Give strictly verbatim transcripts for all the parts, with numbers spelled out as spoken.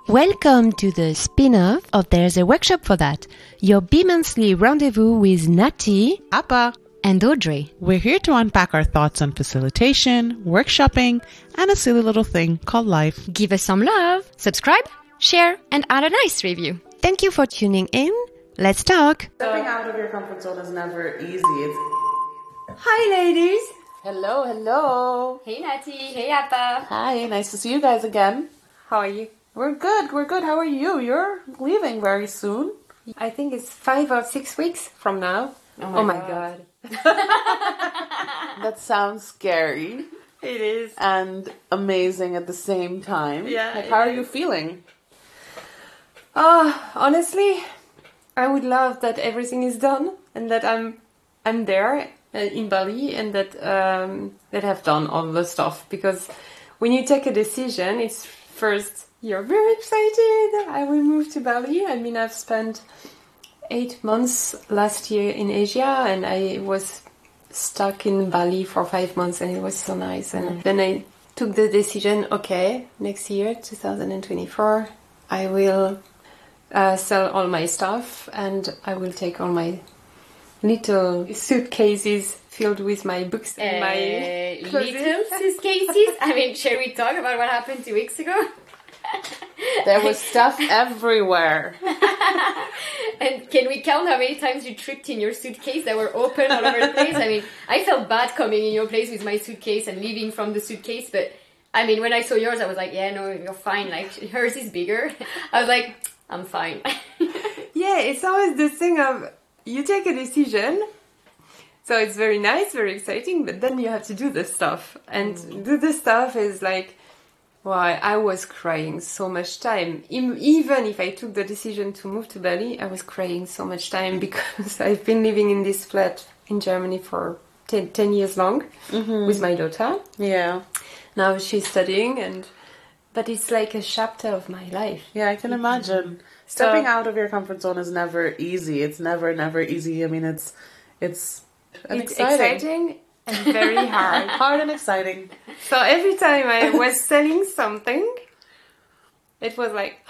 Welcome to the spin-off of There's a Workshop for That, your bi-monthly rendezvous with Nati, Appa, and Audrey. We're here to unpack our thoughts on facilitation, workshopping, and a silly little thing called life. Give us some love, subscribe, share, and add a nice review. Thank you for tuning in. Let's talk. Stepping out of your comfort zone is never easy. It's... Hi, ladies. Hello, hello. Hey, Nati. Hey, Appa. Hi, nice to see you guys again. How are you? We're good, we're good. How are you? You're leaving very soon. I think it's five or six weeks from now. Oh my, oh my god. god. That sounds scary. It is. And amazing at the same time. Yeah. Like, how are you feeling? Oh, honestly, I would love that everything is done and that I'm I'm there uh, in Bali and that um, that I've done all the stuff, because when you take a decision, it's first you're very excited. I will move to Bali. I mean, I've spent eight months last year in Asia, and I was stuck in Bali for five months, and it was so nice. And mm. then I took the decision, okay, next year, two thousand twenty-four, I will uh, sell all my stuff, and I will take all my little suitcases filled with my books and uh, my clothes. Little suitcases? I mean, shall we talk about what happened two weeks ago? There was stuff everywhere. And can we count how many times you tripped in your suitcase that were open all over the place? I mean, I felt bad coming in your place with my suitcase and leaving from the suitcase, but I mean, when I saw yours, I was like, yeah, no, you're fine. Like, hers is bigger. I was like, I'm fine. Yeah, it's always the thing of, you take a decision, so it's very nice, very exciting, but then you have to do the stuff. And mm. do the stuff is like, well, I was crying so much time. Even if I took the decision to move to Bali, I was crying so much time because I've been living in this flat in Germany for ten, ten years long mm-hmm. with my daughter. Yeah. Now she's studying, and but it's like a chapter of my life. Yeah, I can imagine. Stepping so, out of your comfort zone is never easy. It's never, never easy. I mean, it's it's, it's exciting. exciting and very hard. Hard and exciting. So every time I was selling something, it was like,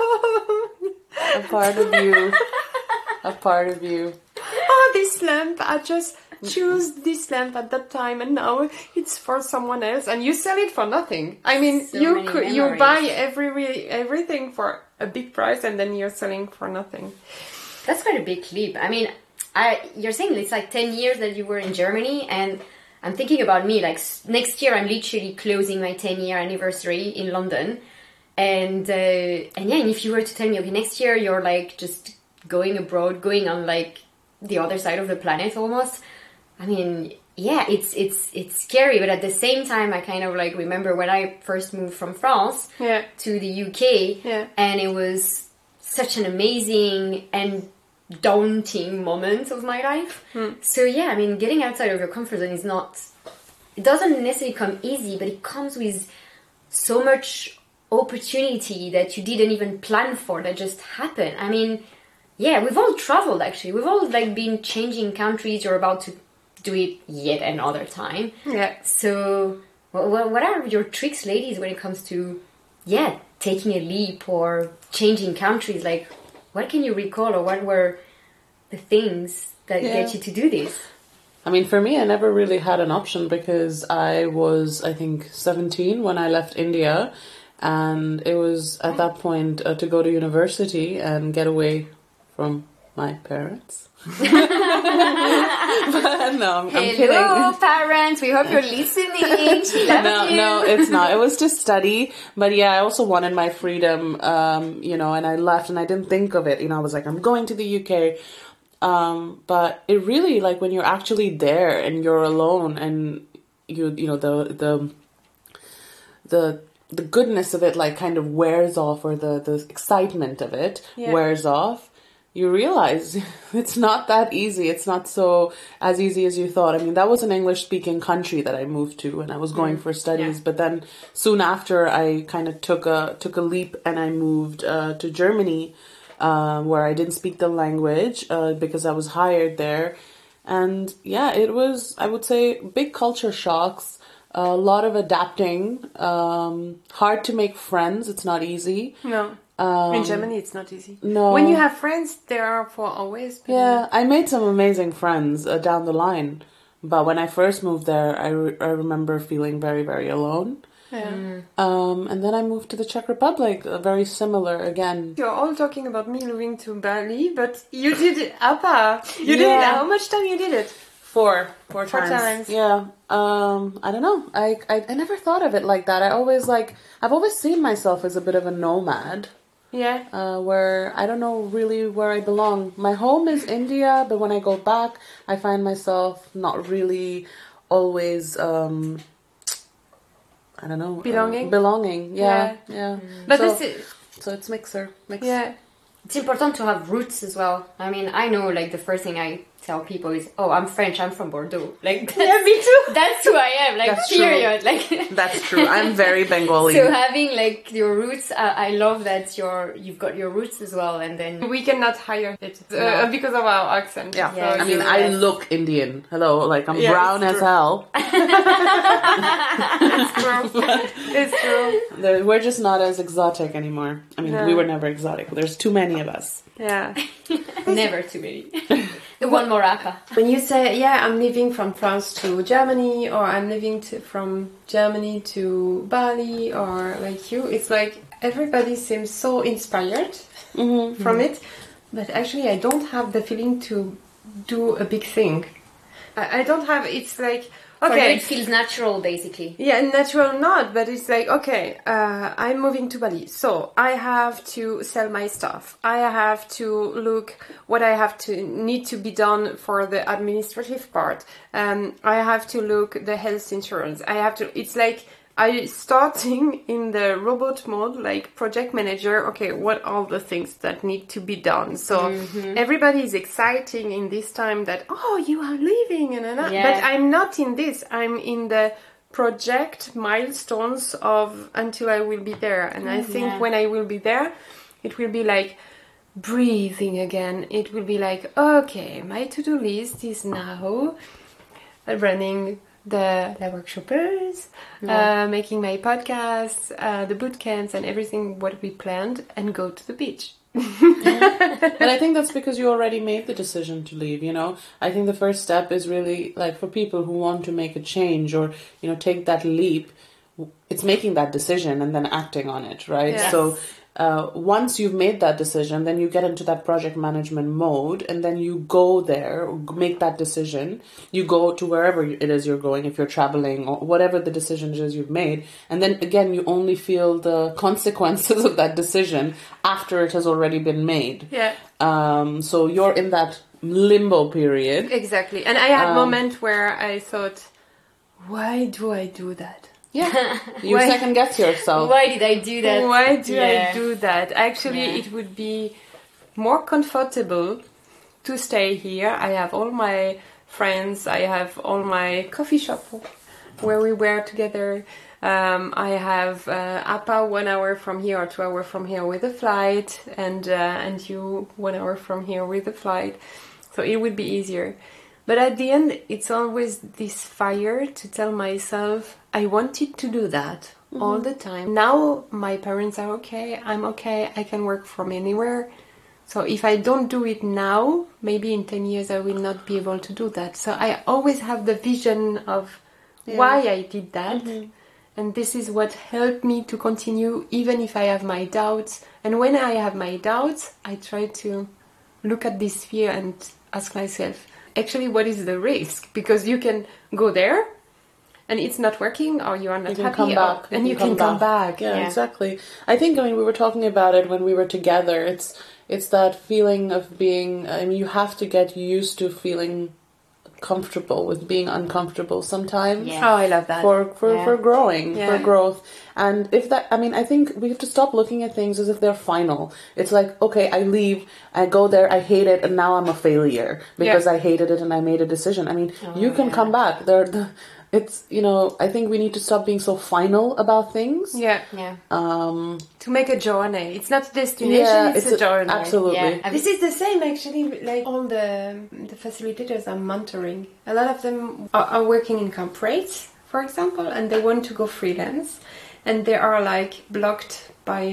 a part of you, a part of you. Oh, this lamp, I just choose this lamp at that time, and now it's for someone else, and you sell it for nothing. I mean, so you could, you buy every everything for a big price, and then you're selling for nothing. That's quite a big leap. I mean, I you're saying it's like ten years that you were in Germany, and I'm thinking about me, like next year I'm literally closing my ten year anniversary in London. And, uh, and yeah, and if you were to tell me, okay, next year you're like just going abroad, going on like the other side of the planet almost. I mean, yeah, it's, it's, it's scary. But at the same time, I kind of like remember when I first moved from France yeah. to the U K, yeah. and it was such an amazing and daunting moment of my life. Hmm. So yeah, I mean, getting outside of your comfort zone is not, it doesn't necessarily come easy, but it comes with so much opportunity that you didn't even plan for, that just happened. I mean, yeah, we've all traveled actually. We've all like been changing countries. You're about to do it yet another time. Yeah. So what, what are your tricks, ladies, when it comes to, yeah, taking a leap or changing countries? Like, what can you recall, or what were the things that yeah. get you to do this? I mean, for me, I never really had an option because I was, I think, seventeen when I left India. And it was at that point uh, to go to university and get away from my parents. But no, I'm, I'm kidding. Hello, parents. We hope you're listening. She loves no, you. no, it's not. It was to study. But yeah, I also wanted my freedom, um, you know, and I left and I didn't think of it. You know, I was like, I'm going to the U K. Um, but it really, like, when you're actually there and you're alone and you, you know, the, the, the, the goodness of it, like, kind of wears off, or the, the excitement of it yeah. wears off. You realize it's not that easy. It's not so as easy as you thought. I mean, that was an English-speaking country that I moved to, and I was going mm. for studies. Yeah. But then soon after, I kind of took a took a leap, and I moved uh, to Germany, uh, where I didn't speak the language uh, because I was hired there. And yeah, it was, I would say, big culture shocks. A lot of adapting, um, hard to make friends. It's not easy. No. Um, In Germany, it's not easy. no. When you have friends, they are for always. but- Yeah, I made some amazing friends uh, down the line. But when I first moved there, I, re- I remember feeling very, very alone. Yeah. Um, and then I moved to the Czech Republic, uh, very similar again. You're all talking about me moving to Bali, but you did A P A. You did it. Yeah. How much time you did it? Four, four, Four times. times. Yeah. Um, I don't know. I, I I never thought of it like that. I always like I've always seen myself as a bit of a nomad. Yeah. Uh, where I don't know really where I belong. My home is India, but when I go back, I find myself not really always. Um, I don't know. uh, Belonging? belonging. Yeah. Yeah. But so, this is, so it's mixer. Mix. yeah. It's important to have roots as well. I mean, I know, like, the first thing I tell people is, oh, I'm French, I'm from Bordeaux. Like, that's, Yeah, me too. that's who I am, like, That's true. period. Like, That's true. I'm very Bengali. so having, like, your roots, I, I love that you're, you've got your roots as well, and then... We cannot hire it uh, No. because of our accent. Yeah. Yeah, I mean, you- I yes. look Indian. Hello, like I'm Yeah, brown it's as true. hell. It's true. It's true. The- We're just not as exotic anymore. I mean, No. we were never exotic. There's too many of us. Yeah. Never too many. One more A P A. When you say, yeah, I'm leaving from France to Germany, or I'm leaving to, from Germany to Bali, or like you, it's like everybody seems so inspired from it. But actually, I don't have the feeling to do a big thing. I, I don't have, it's like, For you, okay. it feels natural, basically. Yeah, natural not, but it's like, okay, uh, I'm moving to Bali, so I have to sell my stuff. I have to look what I have to need to be done for the administrative part. Um, I have to look the health insurance. I have to, it's like, I starting in the robot mode, like project manager. Okay, what are the things that need to be done? So everybody is exciting in this time that, oh, you are leaving, and, and, and. Yeah. But I'm not in this. I'm in the project milestones of until I will be there. And I think yeah. when I will be there, it will be like breathing again. It will be like, okay, my to-do list is now running the La Workshoppers, uh, making my podcasts, uh, the boot camps and everything what we planned, and go to the beach. And I think that's because you already made the decision to leave, you know. I think the first step is really like for people who want to make a change or, you know, take that leap, it's making that decision and then acting on it, right? Yes. So uh, once you've made that decision, then you get into that project management mode and then you go there, make that decision. You go to wherever it is you're going, if you're traveling or whatever the decision is you've made. And then again, you only feel the consequences of that decision after it has already been made. Yeah, Um, so you're in that limbo period. exactly. And I had Um, moment where I thought, why do I do that? Yeah. You Why- second guess yourself. Why did I do that? Why do Yeah. I do that? Actually, Yeah. it would be more comfortable to stay here. I have all my friends. I have all my coffee shop where we were together. Um, I have uh, A P A one hour from here or two hours from here with a flight, and uh, and you one hour from here with a flight. So it would be easier. But at the end, it's always this fire to tell myself, I wanted to do that all the time. Now my parents are okay, I'm okay, I can work from anywhere. So if I don't do it now, maybe in ten years I will not be able to do that. So I always have the vision of why I did that. And this is what helped me to continue even if I have my doubts. And when I have my doubts, I try to look at this fear and ask myself, actually, what is the risk? Because you can go there and it's not working, or you are not You can happy, come or- back. and you can come back. Yeah, Yeah. exactly. I think, I mean, we were talking about it when we were together. It's it's that feeling of being, I mean, you have to get used to feeling comfortable with being uncomfortable sometimes. Yeah. Oh, I love that. For for, Yeah. for growing, Yeah. for growth. And if that, I mean, I think we have to stop looking at things as if they're final. It's like, okay, I leave, I go there, I hate it, and now I'm a failure because Yeah. I hated it and I made a decision. I mean, you can yeah. come back. There, the, it's, you know, I think we need to stop being so final about things. Yeah, Yeah. Um, to make a journey. It's not a destination, yeah, it's, a journey. Absolutely. Yeah. This is the same actually, like all the the facilitators I'm mentoring. A lot of them are, are working in corporates, for example, and they want to go freelance, and they are like blocked by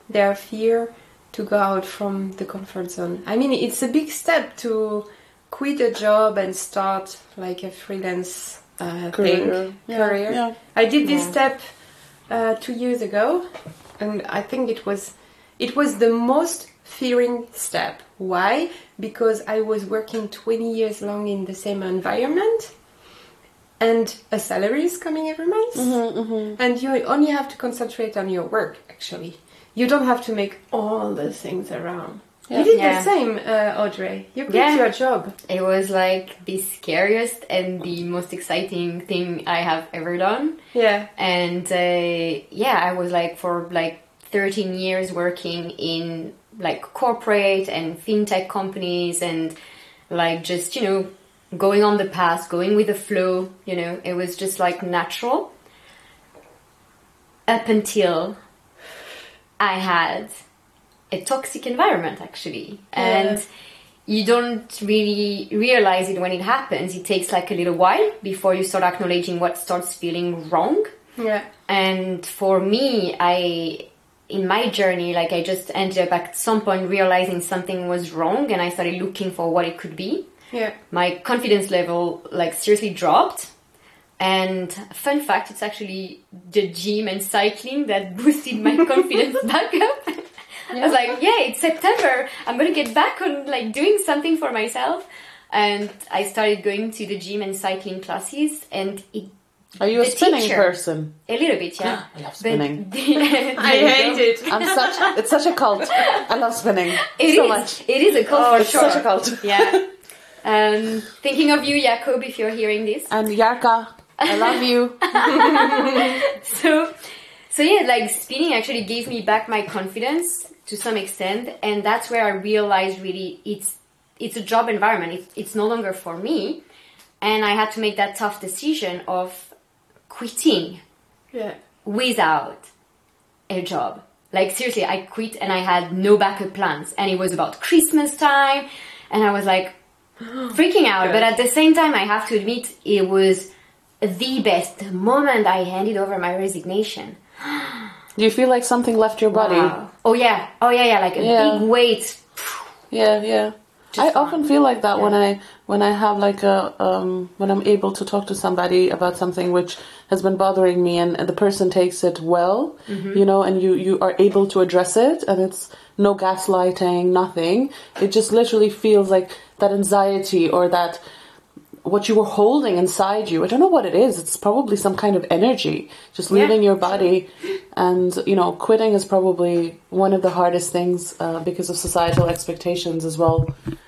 their fear to go out from the comfort zone. I mean, it's a big step to quit a job and start like a freelance uh, Career. thing, Yeah, career. yeah. I did this step uh, two years ago, and I think it was it was the most fearing step. Why? Because I was working twenty years long in the same environment, and a salary is coming every month, Mm-hmm, mm-hmm. and you only have to concentrate on your work, actually. You don't have to make all the things around. Yeah. You did Yeah. the same, uh, Audrey. You quit Yeah. your job. It was like the scariest and the most exciting thing I have ever done. Yeah. And uh, yeah, I was like for like thirteen years working in like corporate and fintech companies and like just, you know, going on the path, going with the flow, you know, it was just like natural up until I had a toxic environment actually. And Yeah. you don't really realize it when it happens. It takes like a little while before you start acknowledging what starts feeling wrong. Yeah. And for me, I, in my journey, like I just ended up at some point realizing something was wrong and I started looking for what it could be. Yeah. My confidence level like seriously dropped. And fun fact, it's actually the gym and cycling that boosted my confidence back up. I was like, yeah, it's September. I'm going to get back on like doing something for myself. And I started going to the gym and cycling classes and it Are you a The spinning teacher. person? a little bit, yeah. I love But- spinning. I hate it. I'm such. It's such a cult. I love spinning It so is. much. It is a cult Oh, for it's sure. such a cult. Yeah. Um, thinking of you, Jakob, if you're hearing this. And Yarka, I love you. So, so yeah, like spinning actually gave me back my confidence to some extent, and that's where I realized really it's it's a job environment. It's it's no longer for me, and I had to make that tough decision of quitting Yeah. without a job. Like seriously, I quit and I had no backup plans, and it was about Christmas time, and I was like freaking out. But at the same time, I have to admit it was the best moment I handed over my resignation. Do you feel like something left your body? Wow. Oh yeah, oh yeah, yeah, like a Yeah. big weight. Yeah, yeah. Just I gone. often feel like that when I when I have like a um when I'm able to talk to somebody about something which has been bothering me and, and the person takes it well, you know, and you you are able to address it and it's no gaslighting, nothing. It just literally feels like that anxiety or that what you were holding inside you. I don't know what it is. It's probably some kind of energy just leaving your body. And, you know, quitting is probably one of the hardest things uh, because of societal expectations as well.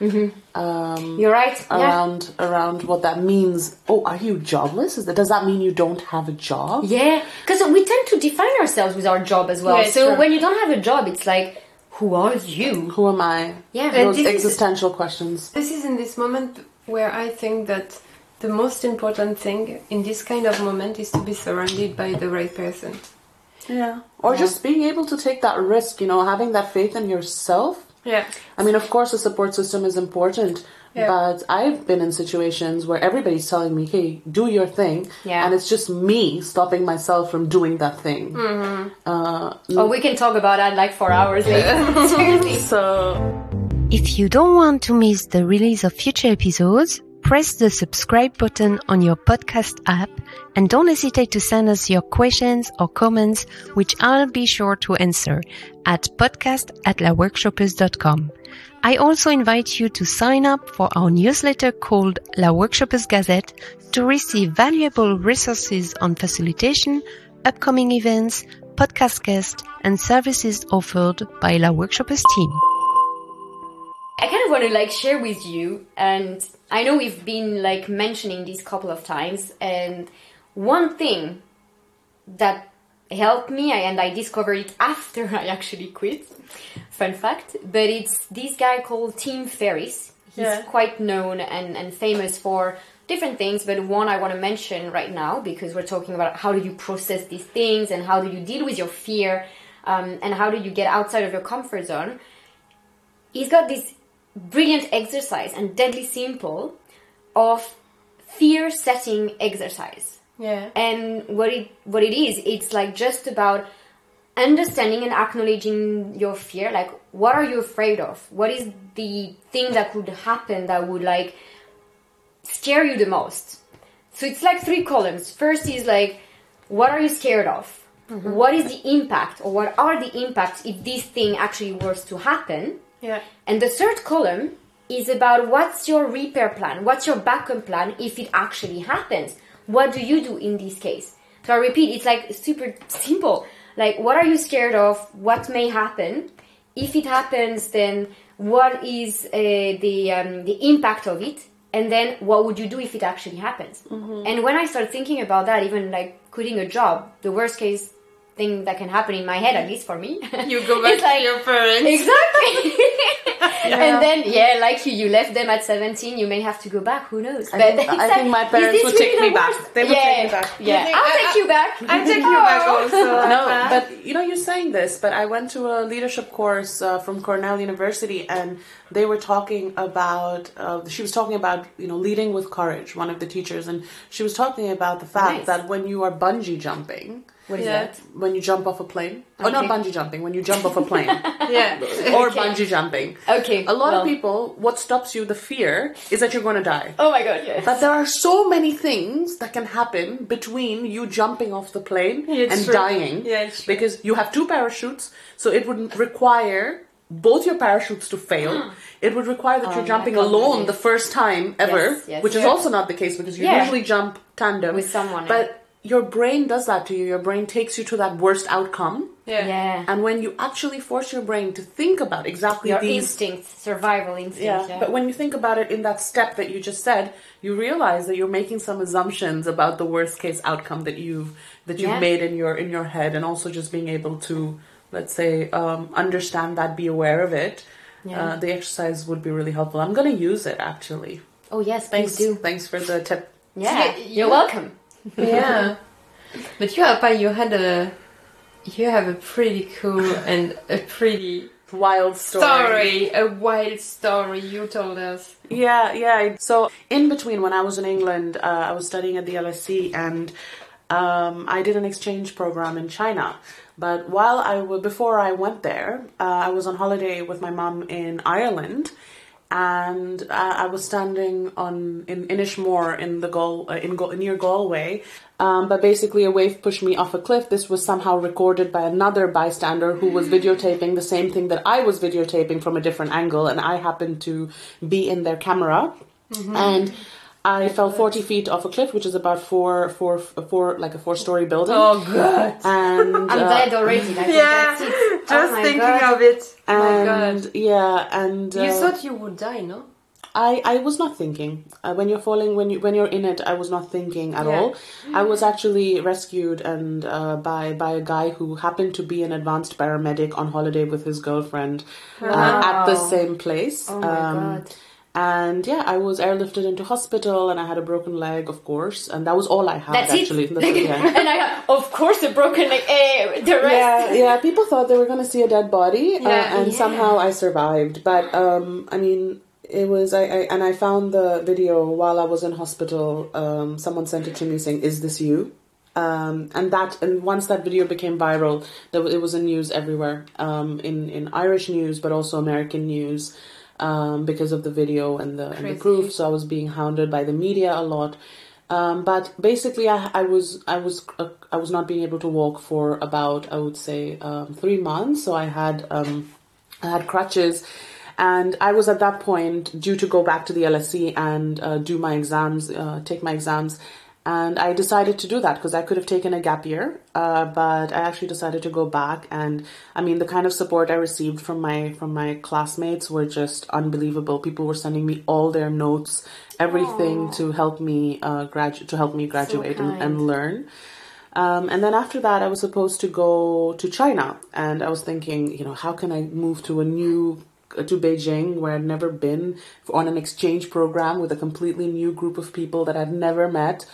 Um, You're right. Yeah. around around what that means. Oh, are you jobless? Is that, does that mean you don't have a job? Yeah, because we tend to define ourselves with our job as well. Yeah, it's so true. when you don't have a job, it's like, who are you? Who am I? Yeah. Those And this is- existential questions. This is in this moment where I think that the most important thing in this kind of moment is to be surrounded by the right person. Yeah. Or just being able to take that risk, you know, having that faith in yourself. Yeah. I mean, of course, a support system is important, Yeah. but I've been in situations where everybody's telling me, hey, do your thing. Yeah. And it's just me stopping myself from doing that thing. Uh, Oh, we can talk about that like for hours later. Seriously. so, If you don't want to miss the release of future episodes, press the subscribe button on your podcast app and don't hesitate to send us your questions or comments, which I'll be sure to answer at podcast at la workshoppers dot com. I also invite you to sign up for our newsletter called La Workshoppers Gazette to receive valuable resources on facilitation, upcoming events, podcast guests, and services offered by La Workshoppers team. I kind of want to like share with you, and I know we've been like mentioning this couple of times, and one thing that helped me, and I discovered it after I actually quit, fun fact, but it's this guy called Tim Ferriss. He's Yeah. quite known and, and famous for different things, but one I want to mention right now, because we're talking about how do you process these things, and how do you deal with your fear, um, and how do you get outside of your comfort zone. He's got this brilliant exercise and deadly simple of fear setting exercise. Yeah. And what it what it is, it's like just about understanding and acknowledging your fear. Like, what are you afraid of? What is the thing that could happen that would like scare you the most? So it's like three columns. First is like, what are you scared of? Mm-hmm. What is the impact, or what are the impacts if this thing actually was to happen? Yeah. And the third column is about what's your repair plan? What's your backup plan if it actually happens? What do you do in this case? So I repeat, it's like super simple. Like, what are you scared of? What may happen? If it happens, then what is uh, the um, the impact of it? And then what would you do if it actually happens? Mm-hmm. And when I start thinking about that, even like quitting a job, the worst case thing that can happen in my head, at least for me, you go back to like, your parents. Exactly. Yeah. And then, yeah, like you, you left them at seventeen, you may have to go back, who knows? I think, I think my parents would take me back. They would yeah, take me back. Yeah, think I'll I- take you back. I take you back also. No, Anna. but you know, you're saying this, but I went to a leadership course uh, from Cornell University, and they were talking about, uh, she was talking about, you know, leading with courage, one of the teachers, and she was talking about the fact Nice. that when you are bungee jumping, What is Yeah. that? when you jump off a plane, or not Okay. bungee jumping, when you jump off a plane, Yeah. or Okay. bungee jumping. Okay. A lot well. of people, what stops you, the fear, is that you're going to die. Oh my god, yes. But there are so many things that can happen between you jumping off the plane Yeah, it's and true. dying. Yeah, it's true. Because you have two parachutes, so it would require both your parachutes to fail. It would require that Oh, you're yeah, jumping I can't alone believe. the first time ever, Yes, yes, which is yes. also not the case because you Yeah. usually jump tandem. With someone, But your brain does that to you. Your brain takes you to that worst outcome. Yeah. Yeah. And when you actually force your brain to think about exactly Your these instinct, survival instinct. yeah, Yeah. but when you think about it in that step that you just said, you realize that you're making some assumptions about the worst case outcome that you've that you've Yeah. made in your in your head, and also just being able to, let's say, um, understand that, be aware of it. Yeah. Uh, the exercise would be really helpful. I'm going to use it actually. Oh yes, Thanks, please do. thanks for the tip. Yeah, Yeah, you're yeah. welcome. Yeah. But you, Appa, you had a, you have a pretty cool and a pretty Wild story. story, a wild story you told us. Yeah, yeah. So in between, when I was in England, uh, I was studying at the L S E, and um, I did an exchange program in China. But while I w- before I went there, uh, I was on holiday with my mum in Ireland, and uh, I was standing on in Inishmore in the Gal- uh, in Gal- near Galway. Um, but basically, a wave pushed me off a cliff. This was somehow recorded by another bystander who was videotaping the same thing that I was videotaping from a different angle, and I happened to be in their camera. And I fell forty feet off a cliff, which is about four, four, four, like a four-story building. Oh god. And I'm uh, dead already. Like, Yeah. that's it. Just Oh my thinking God. of it. Oh my and god. yeah, and uh, You thought you would die, no? I, I was not thinking. Uh, when you're falling, when you when you're in it, I was not thinking at Yeah. all. I was actually rescued and uh, by by a guy who happened to be an advanced paramedic on holiday with his girlfriend uh, at the Wow. same place. Oh my God. And yeah, I was airlifted into hospital, and I had a broken leg, of course, and that was all I had That's actually. it. That's- yeah. And I, of course, the broken leg. Eh, the rest. Yeah, yeah. People thought they were going to see a dead body, uh, Yeah. and Yeah. somehow I survived. But um, I mean, it was I, I and I found the video while I was in hospital. Um, someone sent it to me saying, "Is this you?" Um, and that and once that video became viral, there, wa- it was in news everywhere, um, in in Irish news, but also American news, um, because of the video and the and the Crazy. proof. So I was being hounded by the media a lot. Um, but basically, I, I was I was uh, I was not being able to walk for about I would say um, three months. So I had um, I had crutches, and I was at that point due to go back to the L S E and uh, do my exams, uh, take my exams. And I decided to do that because I could have taken a gap year, uh, but I actually decided to go back. And I mean, the kind of support I received from my from my classmates were just unbelievable. People were sending me all their notes, everything to help me uh, gradu- to help me graduate and, kind. and learn. Um, and then after that, I was supposed to go to China, and I was thinking, you know, how can I move to a new to Beijing, where I'd never been, on an exchange program with a completely new group of people that I'd never met,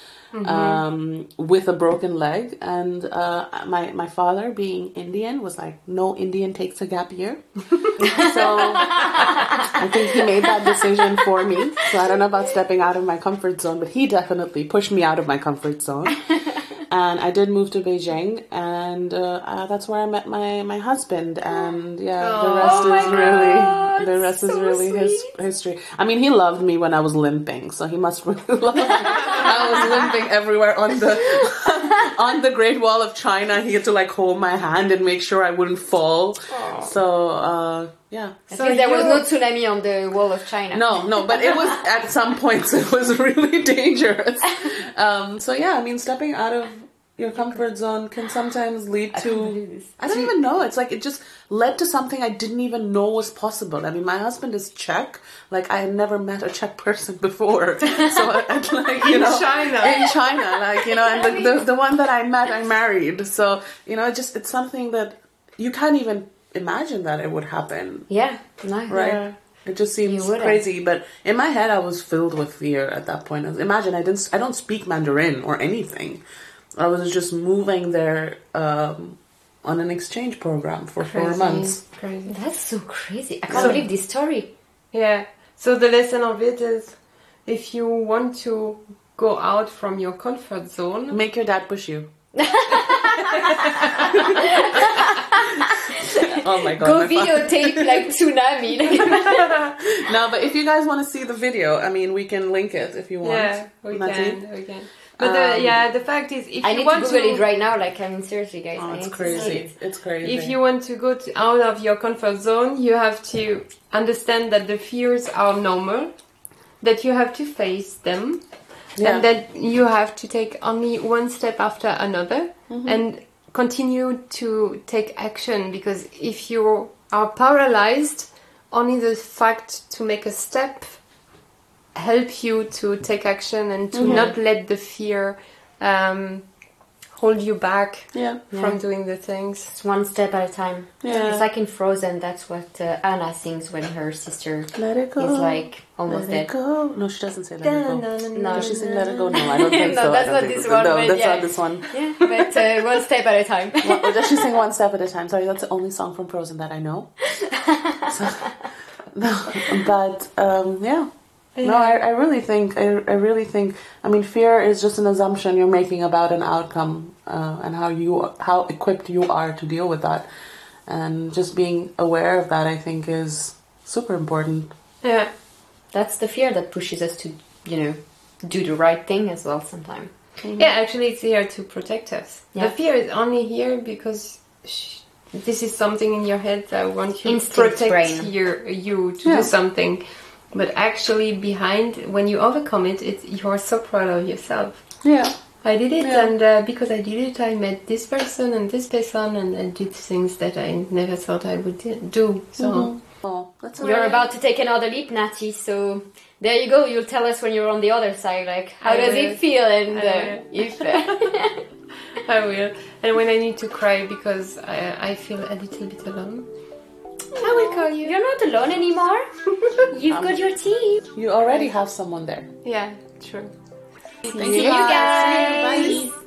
um, with a broken leg. And uh, my my father, being Indian, was like, "No Indian takes a gap year." So I think he made that decision for me. So I don't know about stepping out of my comfort zone, but he definitely pushed me out of my comfort zone. And I did move to Beijing, and uh, uh, that's where I met my, my husband. And yeah, the rest Oh my is really God, the rest is so really his sweet. history. I mean, he loved me when I was limping, so he must really love me. I was limping everywhere on the on the Great Wall of China. He had to like hold my hand and make sure I wouldn't fall. Aww. So uh, yeah. At So least there was you- no tsunami on the wall of China. No, no, but it was at some points it was really dangerous. Um, so yeah, I mean, stepping out of your comfort zone can sometimes lead I can't to. believe this. I don't even know. It's like it just led to something I didn't even know was possible. I mean, my husband is Czech. Like I had never met a Czech person before. So I, I'd like you In know China. in China, like you know, and the, the the one that I met, I married. So you know, it just it's something that you can't even imagine that it would happen. Yeah, no. Right. Yeah. It just seems You wouldn't. crazy, but in my head, I was filled with fear at that point. Imagine I didn't, I don't speak Mandarin or anything. I was just moving there um, on an exchange program for four Crazy. months. Crazy. That's so crazy. I can't So- believe this story. Yeah. So the lesson of it is, if you want to go out from your comfort zone, Make your dad push you. Oh my god! Go my fa- videotape like tsunami. No, but if you guys want to see the video, I mean, we can link it if you want. yeah, we Nati? can, we can. But the, Um, yeah, the fact is, if I you need to want Google to, it right now. Like, I mean, seriously, guys. Oh, I it's need to see crazy. it. It's crazy. if you want to go to, out of your comfort zone, you have to understand that the fears are normal, that you have to face them, Yeah. and that you have to take only one step after another, and continue to take action. Because if you are paralyzed, only the fact to make a step help you to take action and to not let the fear um, hold you back yeah. from doing the things. It's one step at a time. Yeah. It's like in Frozen. That's what uh, Anna sings when her sister Let it go. is like almost Let it dead. go. No, she doesn't say let it go. No, Does she sing Let It Go? No, I don't think No, so. that's I don't not think this so. one, No, but that's yeah. not this one. Yeah, but uh, one step at a time. Well, does she sing one step at a time? Sorry, that's the only song from Frozen that I know. So, no, but um, yeah. No, I, I really think, I, I really think, I mean, fear is just an assumption you're making about an outcome uh, and how you, how equipped you are to deal with that. And just being aware of that, I think, is super important. Yeah. That's the fear that pushes us to, you know, do the right thing as well sometimes. Yeah, actually, it's here to protect us. Yeah. The fear is only here because sh- this is something in your head that wants you to Instinct protect brain. your, you to Yeah. do something. But actually, behind, when you overcome it, it's, you're so proud of yourself. Yeah. I did it, Yeah. and uh, because I did it, I met this person and this person, and I did things that I never thought I would di- do. So, Oh, that's You're alright. about to take another leap, Nati, so there you go. You'll tell us when you're on the other side, like, how I does will. it feel? And I uh, will. if... Uh, I will. And when I need to cry because I, I feel a little bit alone, I will call you. You're not alone anymore. You've got your team. You already have someone there. Yeah, true. See you guys. Bye.